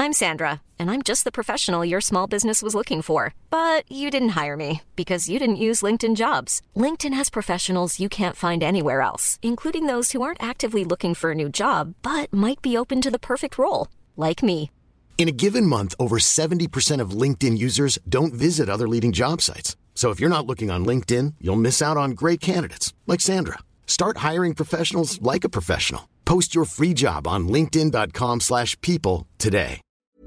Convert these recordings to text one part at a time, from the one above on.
I'm Sandra, and I'm just the professional your small business was looking for. But you didn't hire me because you didn't use LinkedIn Jobs. LinkedIn has professionals you can't find anywhere else, including those who aren't actively looking for a new job, but might be open to the perfect role, like me. In a given month, over 70% of LinkedIn users don't visit other leading job sites. So if you're not looking on LinkedIn, you'll miss out on great candidates like Sandra. Start hiring professionals like a professional. Post your free job on linkedin.com/people today.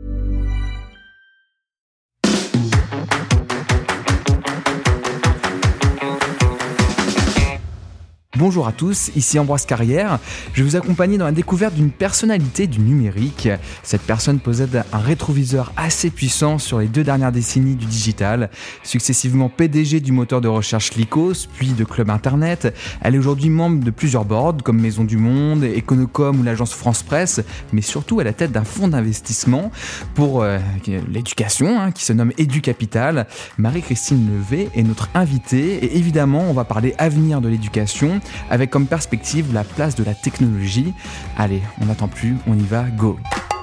Bonjour à tous, ici Ambroise Carrière. Je vais vous accompagner dans la découverte d'une personnalité du numérique. Cette personne possède un rétroviseur assez puissant sur les 2 dernières décennies du digital. Successivement PDG du moteur de recherche Lycos, puis de Club Internet. Elle est aujourd'hui membre de plusieurs boards comme Maison du Monde, Econocom ou l'agence France Presse, mais surtout à la tête d'un fonds d'investissement pour l'éducation qui se nomme EduCapital. Marie-Christine Levé est notre invitée et évidemment on va parler avenir de l'éducation avec comme perspective la place de la technologie. Allez, on n'attend plus, on y va, go.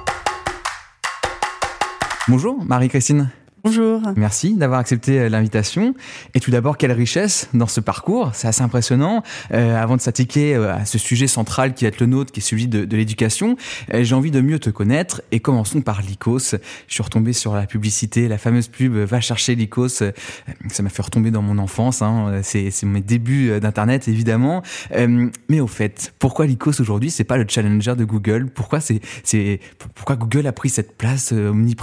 Bonjour Marie-Christine. Bonjour. Merci d'avoir accepté l'invitation. Et tout d'abord, quelle richesse dans ce parcours, c'est assez impressionnant. Avant de s'attaquer à ce sujet central qui va être le nôtre, qui est celui de l'éducation, j'ai envie de mieux te connaître et commençons par Lycos. Je suis retombé sur la publicité, la fameuse pub « Va chercher Lycos ». Ça m'a fait retomber dans mon enfance, c'est mes débuts d'Internet évidemment. Mais au fait, pourquoi Lycos aujourd'hui, c'est pas le challenger de Google ? Pourquoi Google a pris cette place omniprésente ?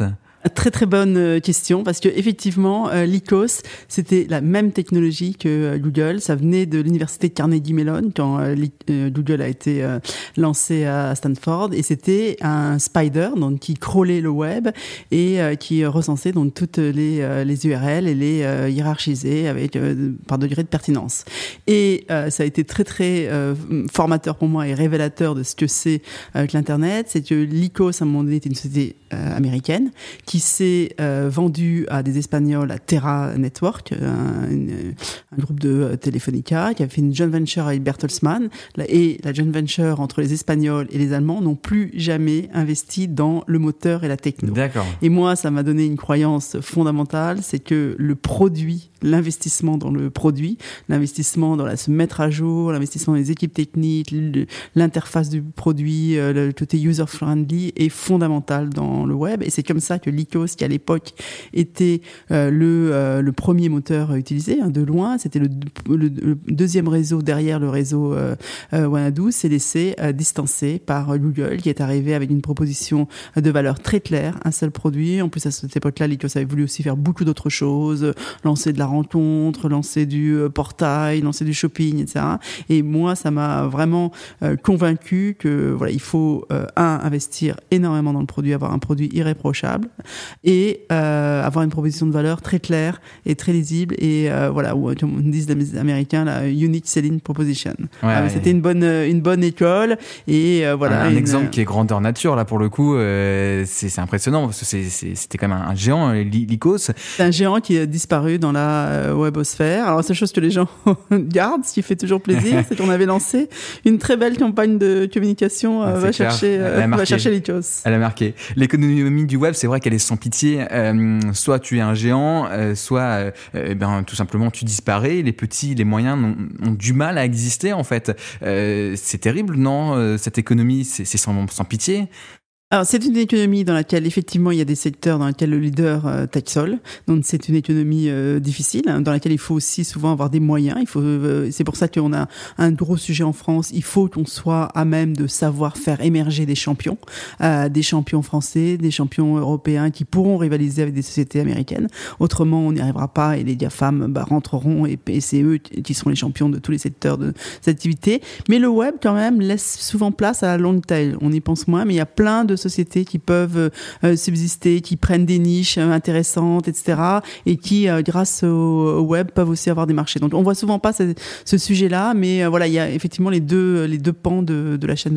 Très très bonne question parce que effectivement Lycos c'était la même technologie que Google, ça venait de l'université de Carnegie Mellon quand Google a été lancé à Stanford et c'était un spider donc qui crawlait le web et qui recensait donc toutes les URL et les hiérarchisait avec par degré de pertinence. Et ça a été très très formateur pour moi et révélateur de ce que c'est que l'internet, c'est que Lycos à un moment donné était une société américaine qui s'est vendu à des Espagnols à Terra Network, un groupe de Telefónica, qui a fait une joint venture avec Bertelsmann. Et la joint venture entre les Espagnols et les Allemands n'ont plus jamais investi dans le moteur et la techno. D'accord. Et moi, ça m'a donné une croyance fondamentale, c'est que le produit, l'investissement dans le produit, l'investissement dans se mettre à jour, l'investissement dans les équipes techniques, l'interface du produit, le côté user-friendly est fondamental dans le web. Et c'est comme ça que Lycos, qui à l'époque était le premier moteur utilisé, de loin, c'était le deuxième réseau derrière le réseau Wanadoo, s'est laissé distancer par Google, qui est arrivé avec une proposition de valeur très claire, un seul produit. En plus, à cette époque-là, Lycos avait voulu aussi faire beaucoup d'autres choses, lancer de la rencontre, lancer du portail, lancer du shopping, etc. Et moi, ça m'a vraiment convaincu que voilà, il faut investir énormément dans le produit, avoir un produit irréprochable et avoir une proposition de valeur très claire et très lisible et voilà, ou comme disent les Américains, la unique selling proposition. Ouais, c'était une bonne école et voilà. Un exemple qui est grandeur nature là pour le coup, c'est impressionnant parce que c'était quand même un géant, Lycos. C'est un géant qui a disparu dans la webosphère. Alors la seule chose que les gens gardent, ce qui fait toujours plaisir, c'est qu'on avait lancé une très belle campagne de communication. Va chercher Lycos. Elle a marqué. L'économie du web, c'est vrai qu'elle est sans pitié. Soit tu es un géant, soit tout simplement tu disparais. Les petits, les moyens ont du mal à exister en fait. C'est terrible, non ? Cette économie, c'est sans pitié. Alors, c'est une économie dans laquelle, effectivement, il y a des secteurs dans lesquels le leader take sol. Donc, c'est une économie difficile, dans laquelle il faut aussi souvent avoir des moyens. C'est pour ça qu'on a un gros sujet en France. Il faut qu'on soit à même de savoir faire émerger des champions français, des champions européens qui pourront rivaliser avec des sociétés américaines. Autrement, on n'y arrivera pas et les GAFAM rentreront et c'est eux qui seront les champions de tous les secteurs de cette activité. Mais le web, quand même, laisse souvent place à la long tail. On y pense moins, mais il y a plein de sociétés qui peuvent subsister, qui prennent des niches intéressantes, etc. et qui, grâce au web, peuvent aussi avoir des marchés. Donc, on voit souvent pas ce sujet-là, mais voilà, il y a effectivement les deux pans de la chaîne de valeur.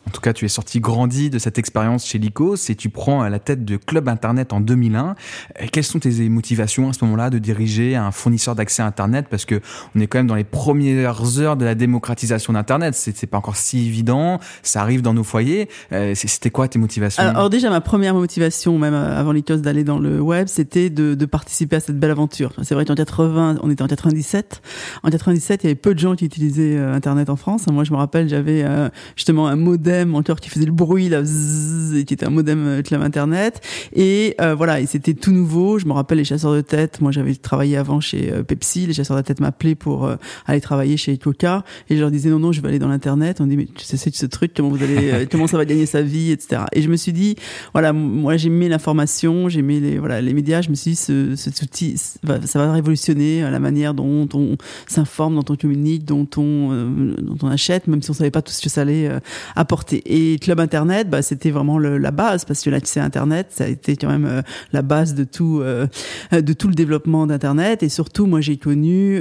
En tout cas, tu es sorti grandi de cette expérience chez Lycos et tu prends la tête de Club Internet en 2001. Quelles sont tes motivations à ce moment-là de diriger un fournisseur d'accès à Internet? Parce que on est quand même dans les premières heures de la démocratisation d'Internet. C'est pas encore si évident. Ça arrive dans nos foyers. C'était quoi tes motivations? Alors déjà, ma première motivation, même avant Lycos, d'aller dans le web, c'était de participer à cette belle aventure. C'est vrai qu'en 80, on était en 97. En 97, il y avait peu de gens qui utilisaient Internet en France. Moi, je me rappelle, j'avais justement un modem encore qui faisait le bruit là, zzz, et qui était un modem Club Internet. Et voilà, et c'était tout nouveau. Je me rappelle les chasseurs de tête. Moi, j'avais travaillé avant chez Pepsi. Les chasseurs de tête m'appelaient pour aller travailler chez Coca. Et je leur disais non, je vais aller dans l'Internet. On me dit mais tu sais ce truc, comment ça va gagner sa vie, etc. Et je me suis dit voilà, moi j'aimais l'information, j'aimais les médias. Je me suis dit cet outil, ça va révolutionner la manière dont on s'informe, dont on communique, dont on achète, même si on savait pas tout ce que ça allait apporter. Et Club Internet, c'était vraiment la base, parce que l'accès à Internet, ça a été quand même la base de tout le développement d'Internet. Et surtout, moi, j'ai connu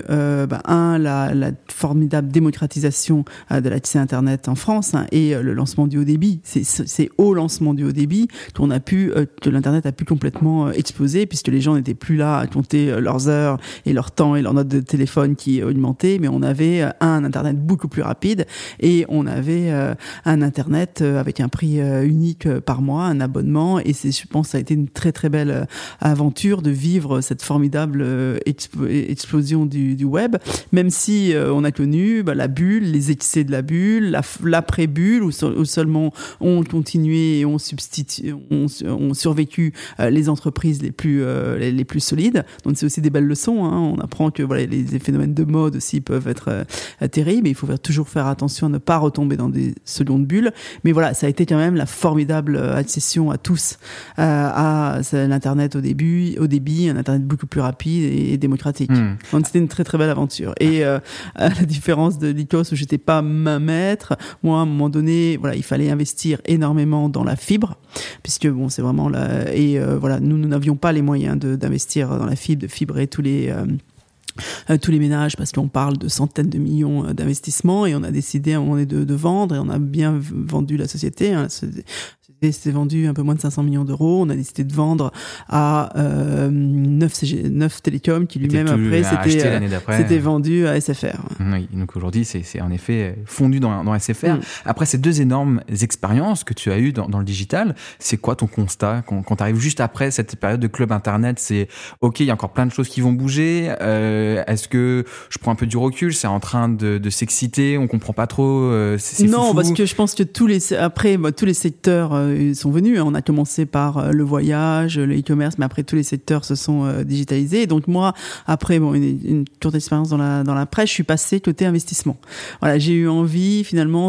la formidable démocratisation de l'accès à Internet en France, et le lancement du haut débit. C'est au lancement du haut débit que l'Internet a pu complètement exploser, puisque les gens n'étaient plus là à compter leurs heures et leur temps et leurs notes de téléphone qui augmentaient, mais on avait un Internet beaucoup plus rapide, et on avait un Internet avec un prix unique par mois, un abonnement, et je pense que ça a été une très très belle aventure de vivre cette formidable explosion du web, même si on a connu la bulle, les excès de la bulle, l'après-bulle, où seulement on continuait et on survécu les entreprises les plus solides. Donc c'est aussi des belles leçons, hein. On apprend que les phénomènes de mode aussi peuvent être terribles, et il faut toujours faire attention à ne pas retomber dans des secondes bulles. Mais voilà, ça a été quand même la formidable accession à tous à l'Internet au débit, un Internet beaucoup plus rapide et démocratique. Donc c'était une très très belle aventure. Et à la différence de Lycos, où j'étais pas main maître, moi à un moment donné, il fallait investir énormément dans la fibre, puisque c'est vraiment nous n'avions pas les moyens d'investir dans la fibre, de fibrer tous les ménages, parce qu'on parle de centaines de millions d'investissements, et on a décidé à un moment donné de vendre, et on a bien vendu la société, hein. C'était vendu un peu moins de 500 millions d'euros. On a décidé de vendre à 9 Télécom, qui lui-même après c'était vendu à SFR. Oui, donc aujourd'hui c'est en effet fondu dans SFR. Après ces deux énormes expériences que tu as eues dans le digital, c'est quoi ton constat quand tu arrives juste après cette période de Club Internet? C'est ok, il y a encore plein de choses qui vont bouger. Est-ce que je prends un peu du recul? C'est en train de s'exciter, on comprend pas trop. C'est non, foufou. Parce que je pense que tous les secteurs sont venus. On a commencé par le voyage, le e-commerce, mais après tous les secteurs se sont digitalisés. Et donc moi, après une courte expérience dans la presse, je suis passée côté investissement. Voilà, j'ai eu envie finalement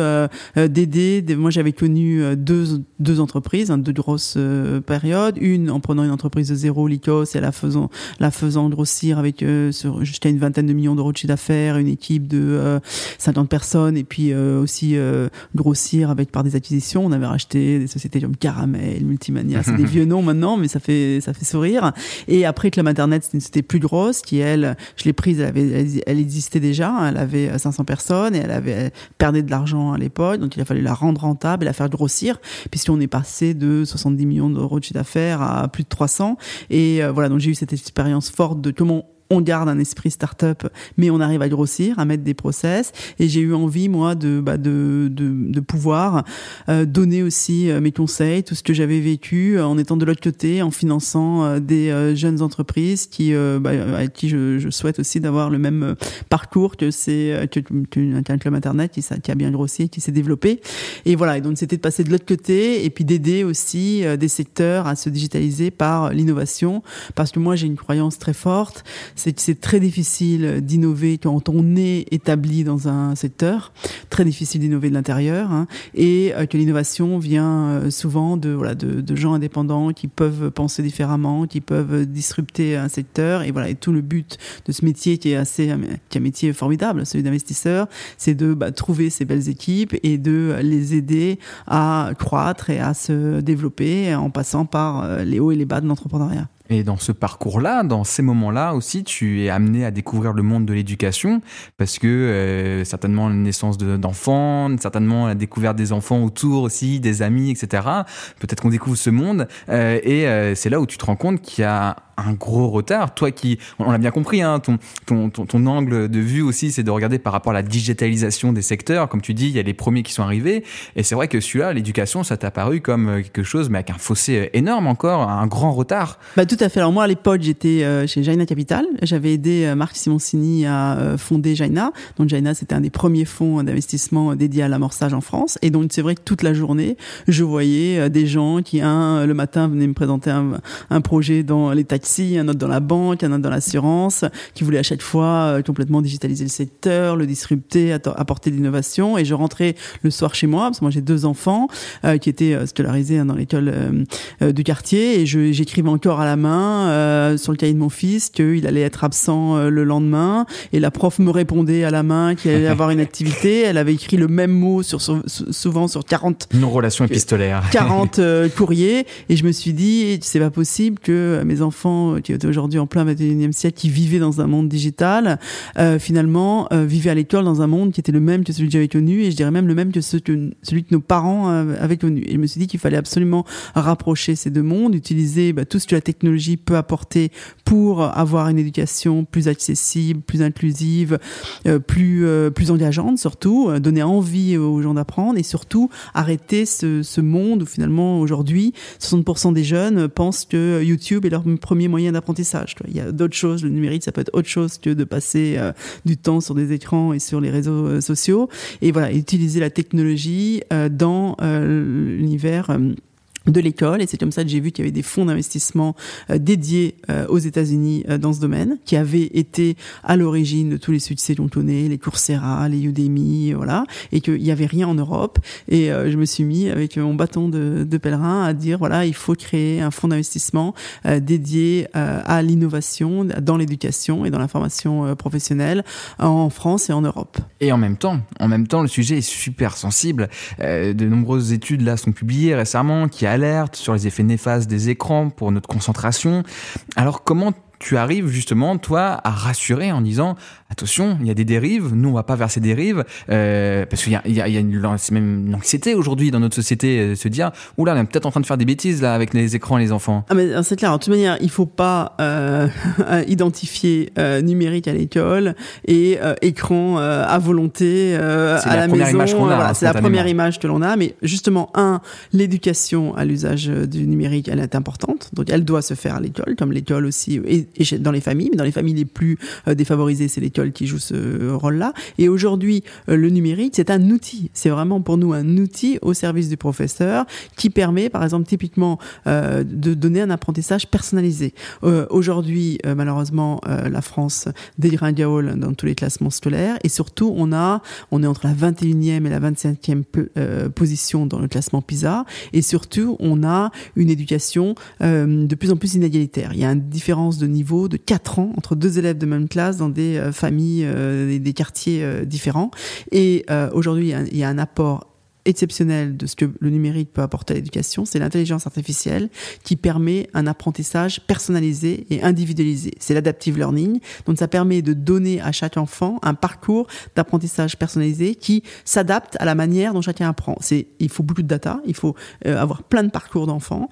d'aider. Moi, j'avais connu deux entreprises, deux grosses périodes. Une en prenant une entreprise de zéro, Lycos, et la faisant grossir avec jusqu'à une vingtaine de millions d'euros de chiffre d'affaires, une équipe de 50 personnes, et puis aussi grossir par des acquisitions. On avait racheté des sociétés comme Caramel, Multimania, c'est des vieux noms maintenant, mais ça fait sourire. Et après Club Internet, c'était une société plus grosse qui, elle, je l'ai prise, elle existait déjà, elle avait 500 personnes, et elle perdait de l'argent à l'époque, donc il a fallu la rendre rentable et la faire grossir, puisqu'on est passé de 70 millions d'euros de chiffre d'affaires à plus de 300. Et voilà, donc j'ai eu cette expérience forte de comment on garde un esprit start-up, mais on arrive à grossir, à mettre des process. Et j'ai eu envie, moi, de pouvoir donner aussi mes conseils, tout ce que j'avais vécu, en étant de l'autre côté, en finançant des jeunes entreprises à qui je souhaite aussi d'avoir le même parcours qu'un Club Internet qui a bien grossi, qui s'est développé. Et voilà, et donc c'était de passer de l'autre côté, et puis d'aider aussi des secteurs à se digitaliser par l'innovation, parce que moi j'ai une croyance très forte, c'est que c'est très difficile d'innover quand on est établi dans un secteur, très difficile d'innover de l'intérieur, hein, et que l'innovation vient souvent de gens indépendants qui peuvent penser différemment, qui peuvent disrupter un secteur, et voilà, et tout le but de ce métier qui est un métier formidable, celui d'investisseur, c'est de trouver ces belles équipes et de les aider à croître et à se développer en passant par les hauts et les bas de l'entrepreneuriat. Et dans ce parcours-là, dans ces moments-là aussi, tu es amené à découvrir le monde de l'éducation parce que certainement la naissance d'enfants, certainement la découverte des enfants autour aussi, des amis, etc. Peut-être qu'on découvre ce monde et c'est là où tu te rends compte qu'il y a un gros retard. Toi qui, on l'a bien compris, hein, ton angle de vue aussi, c'est de regarder par rapport à la digitalisation des secteurs. Comme tu dis, il y a les premiers qui sont arrivés. Et c'est vrai que celui-là, l'éducation, ça t'a paru comme quelque chose, mais avec un fossé énorme encore, un grand retard. Tout à fait. Alors moi, à l'époque, j'étais chez Jaina Capital. J'avais aidé Marc Simoncini à fonder Jaina. Donc Jaina, c'était un des premiers fonds d'investissement dédiés à l'amorçage en France. Et donc c'est vrai que toute la journée, je voyais des gens qui, le matin, venaient me présenter un projet dans les taxis, un autre dans la banque, un autre dans l'assurance, qui voulait à chaque fois complètement digitaliser le secteur, le disrupter, apporter de l'innovation. Et je rentrais le soir chez moi, parce que moi j'ai 2 enfants qui étaient scolarisés dans l'école du quartier, et j'écrivais encore à la main sur le cahier de mon fils qu'il allait être absent le lendemain, et la prof me répondait à la main qu'il allait avoir une activité. Elle avait écrit le même mot souvent sur 40 non-relation épistolaire 40 courriers, et je me suis dit, c'est pas possible que mes enfants qui étaient aujourd'hui en plein 21e siècle, qui vivaient dans un monde digital, finalement vivaient à l'école dans un monde qui était le même que celui que j'avais connu, et je dirais même le même que celui que nos parents avaient connu. Et je me suis dit qu'il fallait absolument rapprocher ces deux mondes, utiliser tout ce que la technologie peut apporter pour avoir une éducation plus accessible, plus inclusive, plus engageante surtout, donner envie aux gens d'apprendre, et surtout arrêter ce monde où finalement aujourd'hui 60% des jeunes pensent que YouTube est leur premier moyen d'apprentissage. Il y a d'autres choses, le numérique ça peut être autre chose que de passer du temps sur des écrans et sur les réseaux sociaux, et voilà, utiliser la technologie dans l'univers de l'école. Et c'est comme ça que j'ai vu qu'il y avait des fonds d'investissement dédiés aux États-Unis dans ce domaine, qui avaient été à l'origine de tous les succès qu'on connaît, les Coursera, les Udemy, voilà, et qu'il n'y avait rien en Europe. Et je me suis mis avec mon bâton de pèlerin à dire, voilà, il faut créer un fonds d'investissement dédié à l'innovation dans l'éducation et dans la formation professionnelle en France et en Europe. Et en même temps, le sujet est super sensible. De nombreuses études là sont publiées récemment qui alertent sur les effets néfastes des écrans pour notre concentration. Alors comment tu arrives justement, toi, à rassurer en disant attention, il y a des dérives, nous on va pas vers ces dérives, parce qu'il y a c'est même une anxiété aujourd'hui dans notre société, se dire oula, on est peut-être en train de faire des bêtises là avec les écrans et les enfants. Ah mais c'est clair, de toute manière, il faut pas identifier numérique à l'école et écran à volonté à la maison. Image qu'on a, voilà, c'est la première image que l'on a, mais justement, l'éducation à l'usage du numérique, elle est importante, donc elle doit se faire à l'école, comme l'école aussi, et dans les familles, mais dans les familles les plus défavorisées, c'est l'école qui joue ce rôle-là. Et aujourd'hui, le numérique, c'est un outil. C'est vraiment pour nous un outil au service du professeur qui permet, par exemple, typiquement, de donner un apprentissage personnalisé. Aujourd'hui, malheureusement, la France dégringole dans tous les classements scolaires, et surtout, on est entre la 21e et la 25e position dans le classement PISA, et surtout, on a une éducation de plus en plus inégalitaire. Il y a une différence de niveau de 4 ans entre 2 élèves de même classe dans des familles, des quartiers différents. Et aujourd'hui, il y a un apport exceptionnel de ce que le numérique peut apporter à l'éducation, c'est l'intelligence artificielle qui permet un apprentissage personnalisé et individualisé. C'est l'adaptive learning, donc ça permet de donner à chaque enfant un parcours d'apprentissage personnalisé qui s'adapte à la manière dont chacun apprend. Il faut beaucoup de data, il faut avoir plein de parcours d'enfants,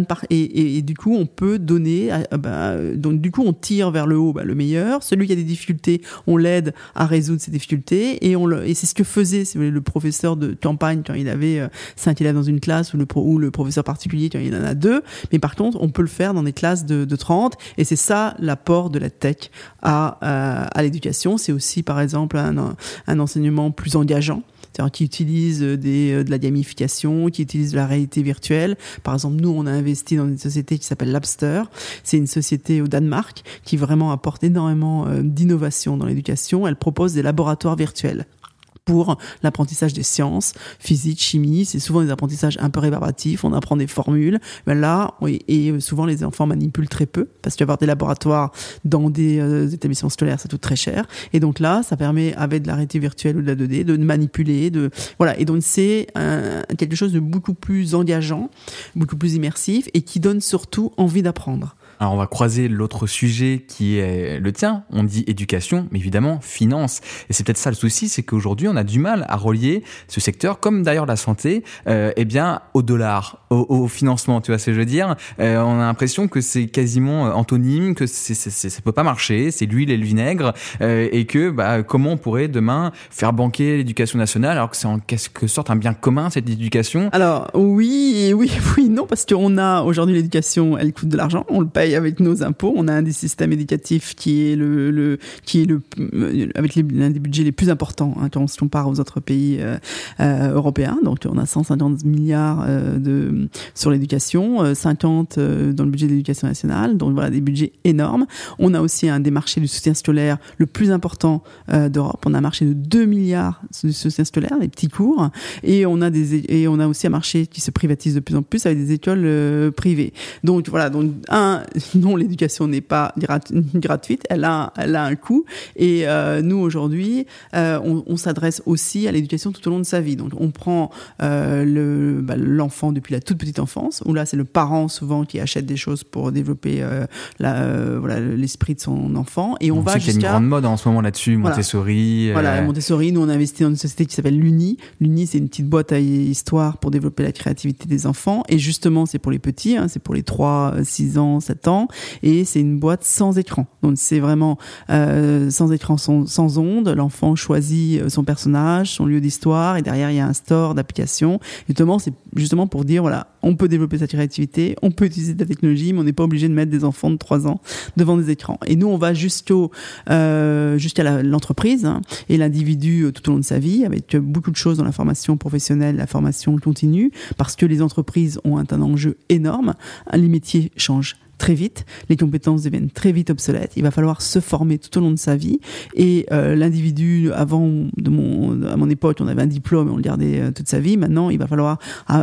et du coup on peut donner, donc du coup on tire vers le haut le meilleur. Celui qui a des difficultés, on l'aide à résoudre ses difficultés, et c'est ce que faisait le professeur de campagne quand il avait 5 élèves dans une classe, ou le professeur particulier quand il en a 2. Mais par contre, on peut le faire dans des classes de 30. Et c'est ça l'apport de la tech à l'éducation. C'est aussi, par exemple, un enseignement plus engageant. C'est-à-dire qui utilise de la gamification, qui utilise de la réalité virtuelle. Par exemple, nous, on a investi dans une société qui s'appelle Labster. C'est une société au Danemark qui vraiment apporte énormément d'innovation dans l'éducation. Elle propose des laboratoires virtuels pour l'apprentissage des sciences, physique, chimie. C'est souvent des apprentissages un peu rébarbatifs, on apprend des formules. Mais là, et souvent les enfants manipulent très peu, parce qu'avoir des laboratoires dans des établissements scolaires, ça coûte très cher. Et donc là, ça permet, avec de la réalité virtuelle ou de la 2D, de manipuler, voilà. Et donc c'est quelque chose de beaucoup plus engageant, beaucoup plus immersif, et qui donne surtout envie d'apprendre. Alors on va croiser l'autre sujet qui est le tien, on dit éducation, mais évidemment finance. Et c'est peut-être ça le souci, c'est qu'aujourd'hui on a du mal à relier ce secteur, comme d'ailleurs la santé, au dollar, au financement, tu vois ce que je veux dire. On a l'impression que c'est quasiment antonyme, que ça peut pas marcher, c'est l'huile et le vinaigre, et que comment on pourrait demain faire banquer l'éducation nationale alors que c'est en quelque sorte un bien commun cette éducation. Alors oui, non, parce qu'on a aujourd'hui l'éducation, elle coûte de l'argent, on le paye avec nos impôts. On a un des systèmes éducatifs qui est avec l'un des budgets les plus importants, hein, si on compare aux autres pays européens. Donc on a 150 milliards sur l'éducation, 50 dans le budget de l'éducation nationale. Donc voilà, des budgets énormes. On a aussi un des marchés du soutien scolaire le plus important d'Europe. On a un marché de 2 milliards du soutien scolaire, les petits cours, et on a aussi un marché qui se privatise de plus en plus avec des écoles privées. Donc voilà, non, l'éducation n'est pas gratuite, elle a un coût. Et nous aujourd'hui, on s'adresse aussi à l'éducation tout au long de sa vie. Donc on prend l'enfant depuis la toute petite enfance, où là c'est le parent souvent qui achète des choses pour développer l'esprit de son enfant. Et on va sait qu'il y a une grande mode en ce moment là-dessus, Montessori. Voilà, Montessori. Nous on a investi dans une société qui s'appelle l'Uni. L'Uni, c'est une petite boîte à histoire pour développer la créativité des enfants. Et justement, c'est pour les petits, hein, c'est pour les 3, 6 ans, 7 ans, et c'est une boîte sans écran. Donc c'est vraiment sans écran, sans ondes. L'enfant choisit son personnage, son lieu d'histoire, et derrière il y a un store d'applications. Justement, c'est justement pour dire voilà, on peut développer sa créativité, on peut utiliser de la technologie, mais on n'est pas obligé de mettre des enfants de 3 ans devant des écrans. Et nous, on va jusqu'à l'entreprise, hein, et l'individu tout au long de sa vie, avec beaucoup de choses dans la formation professionnelle, la formation continue, parce que les entreprises ont un enjeu énorme. Les métiers changent très vite, les compétences deviennent très vite obsolètes, il va falloir se former tout au long de sa vie, et l'individu, à mon époque, on avait un diplôme et on le gardait toute sa vie. Maintenant, il va falloir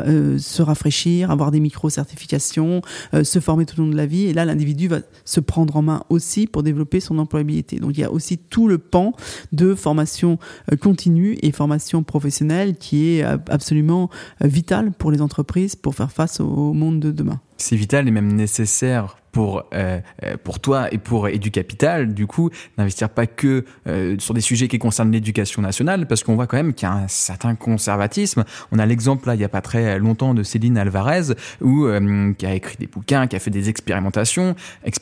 se rafraîchir, avoir des micro-certifications, se former tout au long de la vie, et là, l'individu va se prendre en main aussi pour développer son employabilité. Donc, il y a aussi tout le pan de formation continue et formation professionnelle qui est absolument vital pour les entreprises pour faire face au monde de demain. C'est vital et même nécessaire pour toi et pour EduCapital, du coup, d'investir pas que sur des sujets qui concernent l'éducation nationale, parce qu'on voit quand même qu'il y a un certain conservatisme. On a l'exemple, là, il y a pas très longtemps, de Céline Alvarez, qui a écrit des bouquins, qui a fait des expérimentations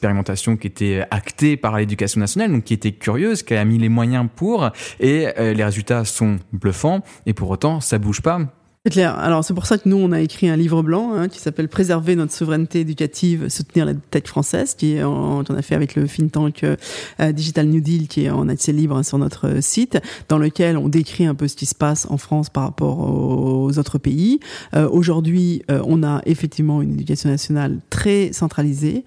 qui étaient actées par l'éducation nationale, donc qui était curieuse, qui a mis les moyens pour, et les résultats sont bluffants, et pour autant, ça bouge pas. C'est clair. Alors, c'est pour ça que nous, on a écrit un livre blanc, hein, qui s'appelle « Préserver notre souveraineté éducative, soutenir la tech française », qu'on a fait avec le think tank Digital New Deal, qui est en accès libre, hein, sur notre site, dans lequel on décrit un peu ce qui se passe en France par rapport aux autres pays. Aujourd'hui, on a effectivement une éducation nationale très centralisée,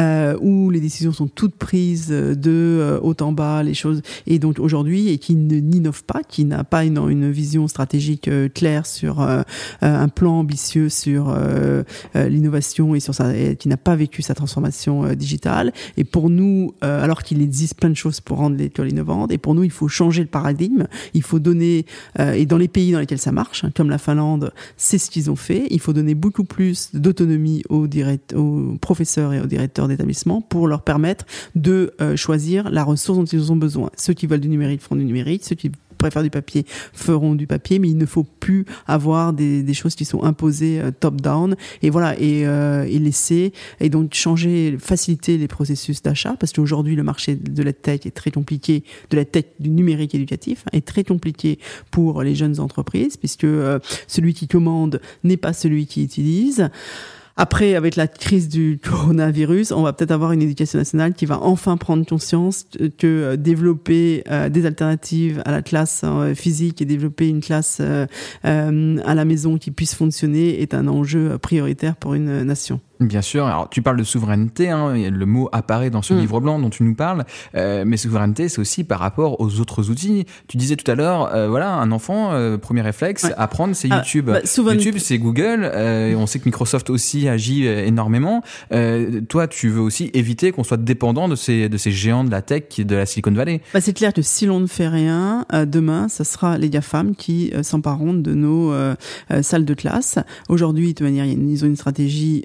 où les décisions sont toutes prises de haut en bas, les choses, et donc aujourd'hui, et qui n'innove pas, qui n'a pas une vision stratégique claire sur un plan ambitieux sur l'innovation et sur qui n'a pas vécu sa transformation digitale. Et pour nous, alors qu'il existe plein de choses pour rendre l'école innovante, et pour nous, il faut changer le paradigme. Il faut donner, et dans les pays dans lesquels ça marche, hein, comme la Finlande, c'est ce qu'ils ont fait. Il faut donner beaucoup plus d'autonomie aux professeurs et aux directeurs d'établissement pour leur permettre de choisir la ressource dont ils ont besoin. Ceux qui veulent du numérique feront du numérique, ceux qui préfèrent du papier feront du papier, mais il ne faut plus avoir des choses qui sont imposées top-down, et voilà, et laisser, et donc changer, faciliter les processus d'achat, parce qu'aujourd'hui le marché de la tech est très compliqué, de la tech du numérique éducatif est très compliqué pour les jeunes entreprises, puisque celui qui commande n'est pas celui qui utilise. Après, avec la crise du coronavirus, on va peut-être avoir une éducation nationale qui va enfin prendre conscience que développer des alternatives à la classe physique et développer une classe à la maison qui puisse fonctionner est un enjeu prioritaire pour une nation. Bien sûr. Alors, tu parles de souveraineté, hein, le mot apparaît dans ce livre blanc dont tu nous parles, mais souveraineté, c'est aussi par rapport aux autres outils. Tu disais tout à l'heure, voilà, un enfant, premier réflexe, apprendre, c'est YouTube. YouTube, c'est Google, et on sait que Microsoft aussi agit énormément. Toi, tu veux aussi éviter qu'on soit dépendant de ces géants de la tech, de la Silicon Valley. C'est clair que si l'on ne fait rien, demain, ça sera les GAFAM qui s'empareront de nos salles de classe. Aujourd'hui, de toute manière, ils ont une stratégie assez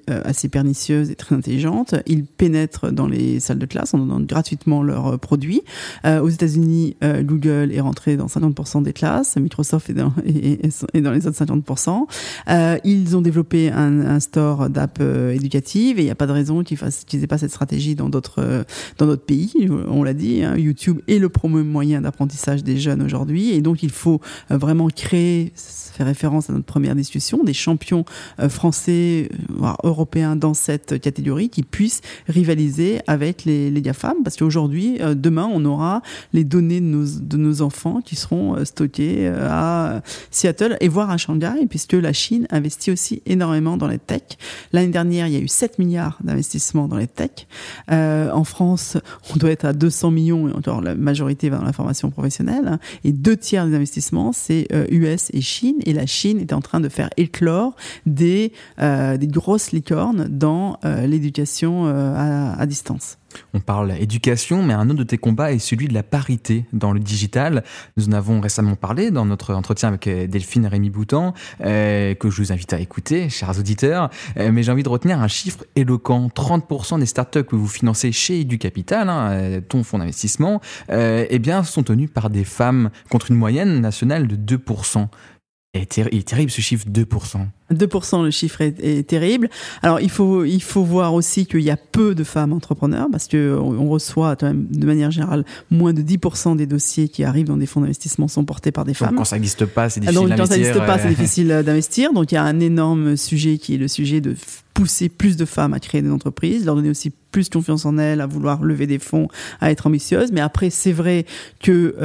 assez pernicieuse et très intelligente. Ils pénètrent dans les salles de classe en donnant gratuitement leurs produits. Aux États-Unis, Google est rentré dans 50% des classes, Microsoft est dans les autres 50%. Ils ont développé un store d'app éducative et il n'y a pas de raison qu'ils n'aient pas cette stratégie dans d'autres pays. On l'a dit, hein, YouTube est le premier moyen d'apprentissage des jeunes aujourd'hui et donc il faut vraiment créer, ça fait référence à notre première discussion, des champions français, voire européens dans cette catégorie qui puissent rivaliser avec les GAFAM parce qu'aujourd'hui, demain, on aura les données de nos enfants qui seront stockées à Seattle et voire à Shanghai puisque la Chine investit aussi énormément dans les tech. L'année dernière, il y a eu 7 milliards d'investissements dans les tech. En France, on doit être à 200 millions et encore la majorité va dans la formation professionnelle. Hein, et 2/3 des investissements, c'est US et Chine. Et la Chine est en train de faire éclore des grosses licornes dans l'éducation à distance. On parle éducation, mais un autre de tes combats est celui de la parité dans le digital. Nous en avons récemment parlé dans notre entretien avec Delphine Rémy-Boutan, que je vous invite à écouter, chers auditeurs. Mais j'ai envie de retenir un chiffre éloquent. 30% des startups que vous financez chez EduCapital, hein, ton fonds d'investissement, eh bien, sont tenues par des femmes contre une moyenne nationale de 2%. Il est terrible ce chiffre, 2%. 2%, le chiffre est terrible. Alors, il faut voir aussi qu'il y a peu de femmes entrepreneurs parce que on reçoit quand même, de manière générale, moins de 10% des dossiers qui arrivent dans des fonds d'investissement sont portés par des femmes. Donc, quand ça n'existe pas, c'est difficile d'investir. Quand ça n'existe pas, c'est difficile d'investir. Donc, il y a un énorme sujet qui est le sujet de pousser plus de femmes à créer des entreprises, leur donner aussi plus confiance en elles, à vouloir lever des fonds, à être ambitieuses. Mais après, c'est vrai que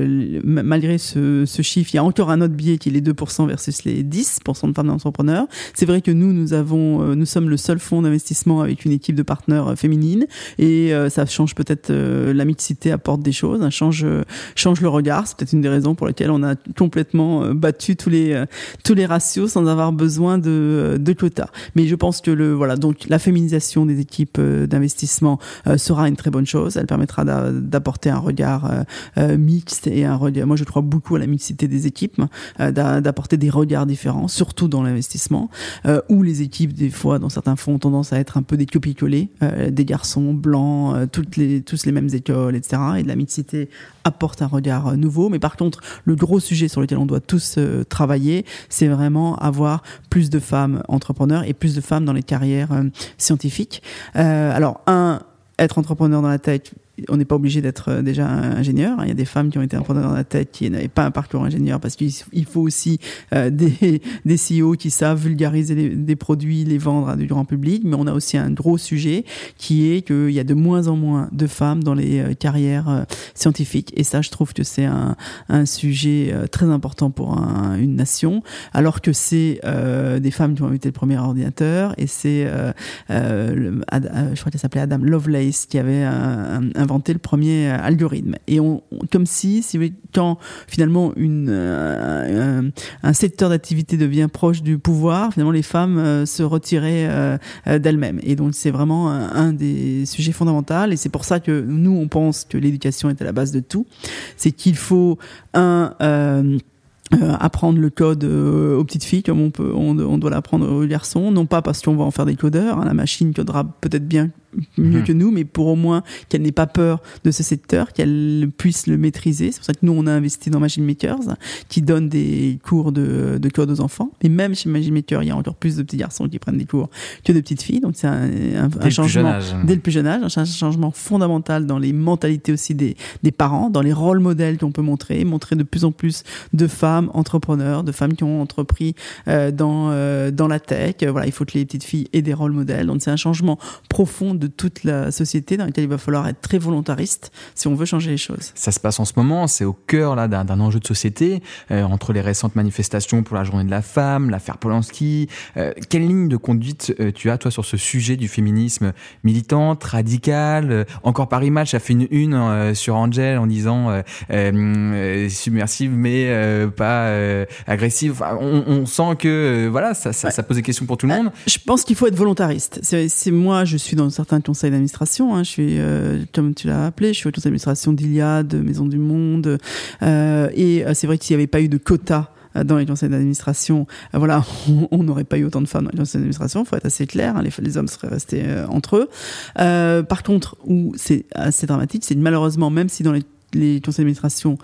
malgré ce chiffre, il y a encore un autre biais qui est les 2% versus les 10% de femmes entrepreneurs. C'est vrai que nous sommes le seul fonds d'investissement avec une équipe de partenaires féminines et ça change peut-être la mixité apporte des choses, hein, change le regard. C'est peut-être une des raisons pour lesquelles on a complètement battu tous les ratios sans avoir besoin de quotas. Mais je pense que donc la féminisation des équipes d'investissement sera une très bonne chose. Elle permettra d'apporter un regard mixte et un regard. Moi, je crois beaucoup à la mixité des équipes, d'apporter des regards différents, surtout dans l'investissement, où les équipes, des fois, dans certains fonds, ont tendance à être un peu des copies-collées, des garçons blancs, tous les mêmes écoles, etc. Et de la mixité apporte un regard nouveau. Mais par contre, le gros sujet sur lequel on doit tous travailler, c'est vraiment avoir plus de femmes entrepreneurs et plus de femmes dans les carrières scientifiques. Alors, être entrepreneur dans la tech, on n'est pas obligé d'être déjà ingénieur. Il y a des femmes qui ont été entrepreneurs dans la tech qui n'avaient pas un parcours ingénieur parce qu'il faut aussi des CEO qui savent vulgariser des produits, les vendre à du grand public. Mais on a aussi un gros sujet qui est qu'il y a de moins en moins de femmes dans les carrières scientifiques. Et ça, je trouve que c'est un sujet très important pour une nation. Alors que c'est des femmes qui ont invité le premier ordinateur et c'est, je crois qu'elle s'appelait Adam Lovelace qui avait inventé le premier algorithme. Et comme si quand finalement un secteur d'activité devient proche du pouvoir, finalement les femmes se retiraient d'elles-mêmes. Et donc c'est vraiment un des sujets fondamentaux. Et c'est pour ça que nous on pense que l'éducation est à la base de tout. C'est qu'il faut apprendre le code aux petites filles comme on doit l'apprendre aux garçons, non pas parce qu'on va en faire des codeurs, hein, la machine codera peut-être bien mieux que nous, mais pour au moins qu'elle n'ait pas peur de ce secteur, qu'elle puisse le maîtriser. C'est pour ça que nous on a investi dans Machine Makers qui donne des cours de code aux enfants, et même chez Machine Maker il y a encore plus de petits garçons qui prennent des cours que de petites filles, donc c'est un changement dès le plus jeune âge, un changement fondamental dans les mentalités aussi des parents, dans les rôles modèles qu'on peut montrer de plus en plus de femmes entrepreneurs, de femmes qui ont entrepris dans la tech. Voilà, il faut que les petites filles aient des rôles modèles. Donc c'est un changement profond de toute la société dans lequel il va falloir être très volontariste si on veut changer les choses. Ça se passe en ce moment, c'est au cœur là d'un enjeu de société, entre les récentes manifestations pour la journée de la femme, l'affaire Polanski. Quelle ligne de conduite tu as toi sur ce sujet du féminisme militante, radicale? Encore Paris Match a fait une sur Angel en disant submersive mais pas agressive. Enfin, on sent que voilà, ça pose des questions pour tout le monde. Je pense qu'il faut être volontariste. C'est moi, je suis dans certains conseils d'administration. Hein, je suis, comme tu l'as appelé, je suis au conseil d'administration d'Iliade, Maison du Monde. Et c'est vrai que s'il n'y avait pas eu de quotas dans les conseils d'administration, voilà, on n'aurait pas eu autant de femmes dans les conseils d'administration, il faut être assez clair, hein, les hommes seraient restés entre eux. Par contre, où c'est assez dramatique, c'est malheureusement, même si dans les conseils d'administration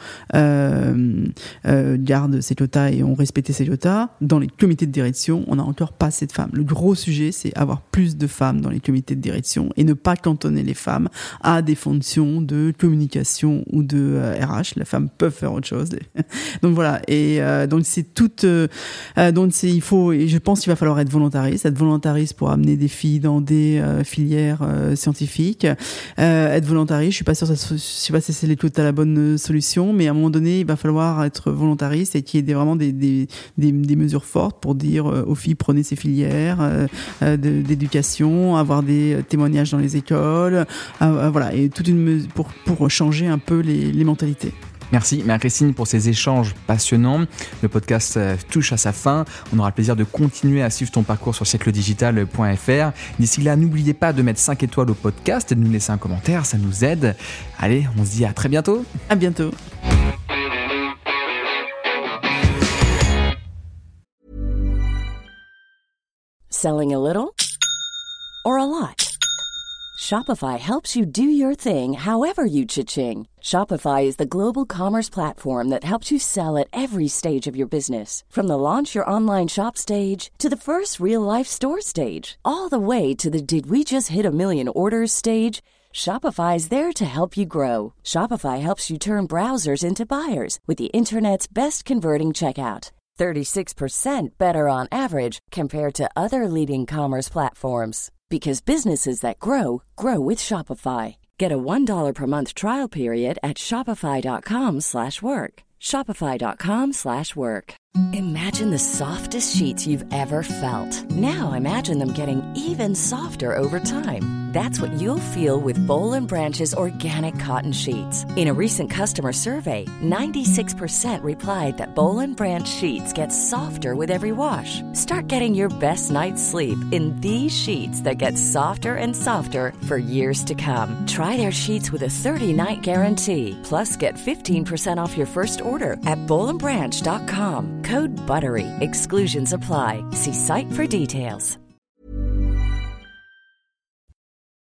gardent ces quotas et ont respecté ces quotas, dans les comités de direction, on n'a encore pas assez de femmes. Le gros sujet, c'est avoir plus de femmes dans les comités de direction et ne pas cantonner les femmes à des fonctions de communication ou de RH. Les femmes peuvent faire autre chose. Donc voilà. Et donc c'est toute. Donc il faut. Et je pense qu'il va falloir être volontariste pour amener des filles dans des filières scientifiques. Être volontariste. Je suis pas sûre. Je sais pas si c'est les quotas à la bonne solution, mais à un moment donné, il va falloir être volontariste et qu'il y ait vraiment des mesures fortes pour dire aux filles, prenez ces filières d'éducation, avoir des témoignages dans les écoles, voilà, et toute une pour changer un peu les mentalités. Merci Marie-Christine pour ces échanges passionnants. Le podcast touche à sa fin. On aura le plaisir de continuer à suivre ton parcours sur siècledigital.fr. D'ici là, n'oubliez pas de mettre 5 étoiles au podcast et de nous laisser un commentaire, ça nous aide. Allez, on se dit à très bientôt. À bientôt. Selling a little or a lot? Shopify helps you do your thing however you cha-ching. Shopify is the global commerce platform that helps you sell at every stage of your business. From the launch your online shop stage to the first real-life store stage, all the way to the did we just hit a million orders stage. Shopify is there to help you grow. Shopify helps you turn browsers into buyers with the internet's best converting checkout. 36% better on average compared to other leading commerce platforms. Because businesses that grow, grow with Shopify. Get a $1 per month trial period at shopify.com/work. Shopify.com/work. Imagine the softest sheets you've ever felt. Now imagine them getting even softer over time. That's what you'll feel with Boll & Branch's organic cotton sheets. In a recent customer survey, 96% replied that Boll & Branch sheets get softer with every wash. Start getting your best night's sleep in these sheets that get softer and softer for years to come. Try their sheets with a 30-night guarantee. Plus, get 15% off your first order at bollandbranch.com. Code BUTTERY. Exclusions apply. See site for details.